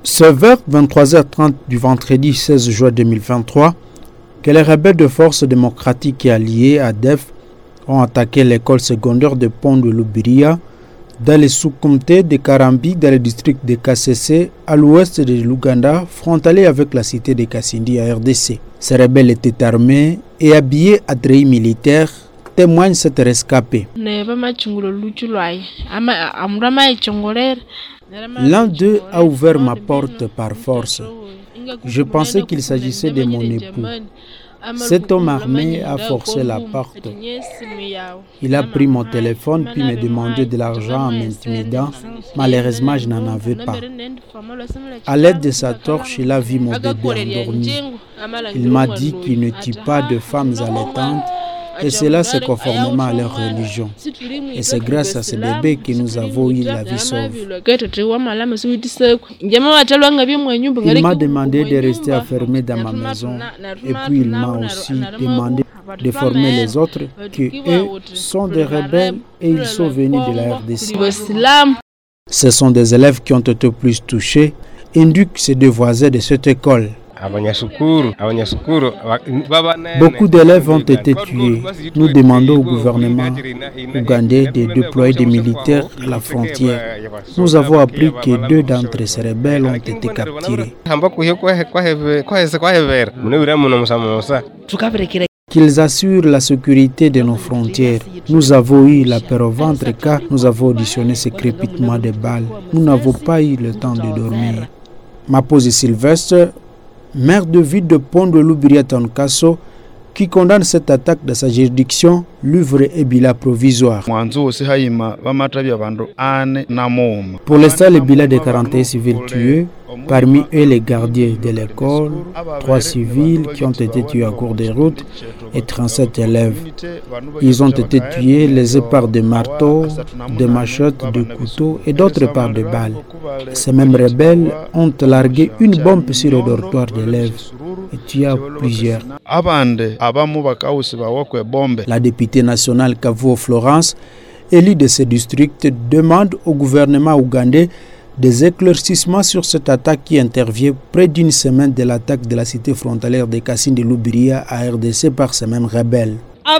C'est vers 23h30 du vendredi 16 juin 2023 que les rebelles de Force démocratique et alliés ADEF ont attaqué l'école secondaire de Pont de Lubiria dans les sous-comtés de Karambi, dans le district de KCC, à l'ouest de l'Ouganda, frontalier avec la cité de Kasindi à RDC. Ces rebelles étaient armés et habillés à treillis militaires, témoigne cette rescapée. L'un d'eux a ouvert ma porte par force. Je pensais qu'il s'agissait de mon époux. Cet homme armé a forcé la porte. Il a pris mon téléphone puis me demandé de l'argent en m'intimidant. Malheureusement, je n'en avais pas. À l'aide de sa torche, il a vu mon bébé endormi. Il m'a dit qu'il ne tue pas de femmes allaitantes. Et cela, c'est conformément à leur religion. Et c'est grâce à ce bébé que nous avons eu la vie sauve. Il m'a demandé de rester enfermé dans ma maison. Et puis il m'a aussi demandé de former les autres qu'eux sont des rebelles et ils sont venus de la RDC. Ce sont des élèves qui ont été plus touchés, indiquent ces deux voisins de cette école. Beaucoup d'élèves ont été tués. Nous demandons au gouvernement ougandais de déployer des militaires à la frontière. Nous avons appris que 2 d'entre ces rebelles ont été capturés. Qu'ils assurent la sécurité de nos frontières. Nous avons eu la peur au ventre car nous avons auditionné ces crépitements de balles. Nous n'avons pas eu le temps de dormir. Maposi Sylvestre, maire de ville de Pont de Lubiria Tonkasso, qui condamne cette attaque de sa juridiction, l'ouvre et bilan provisoire. Pour l'instant, le bilan de 41 civils tués, parmi eux les gardiens de l'école, 3 civils qui ont été tués à cours de route et 37 élèves. Ils ont été tués lésés par des marteaux, des machettes, des couteaux et d'autres par des balles. Ces mêmes rebelles ont largué une bombe sur le dortoir d'élèves et tué plusieurs. La députée nationale Kavuo Florence, élue de ce district, demande au gouvernement ougandais des éclaircissements sur cette attaque qui intervient près d'une semaine de l'attaque de la cité frontalière de Kasindi Lubiria à RDC par ces mêmes rebelles.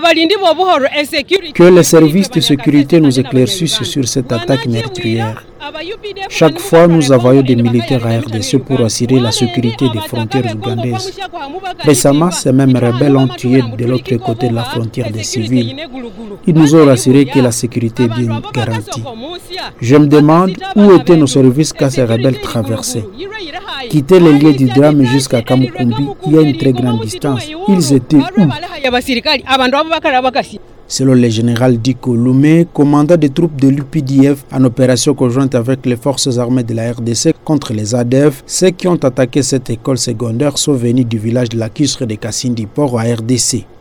Que les services de sécurité nous éclaircissent sur cette attaque meurtrière. Chaque fois, nous envoyons des militaires à RDC pour assurer la sécurité des frontières ougandaises. Récemment, ces mêmes rebelles ont tué de l'autre côté de la frontière des civils. Ils nous ont assuré que la sécurité est bien garantie. Je me demande où étaient nos services quand ces rebelles traversaient. Quitter les lieux du drame jusqu'à Kamukumbi, il y a une très grande distance. Ils étaient où? Selon le général Diko Loumé, commandant des troupes de l'UPDF en opération conjointe avec les forces armées de la RDC contre les ADF, ceux qui ont attaqué cette école secondaire sont venus du village de la Kisre de Kasindi Port à RDC.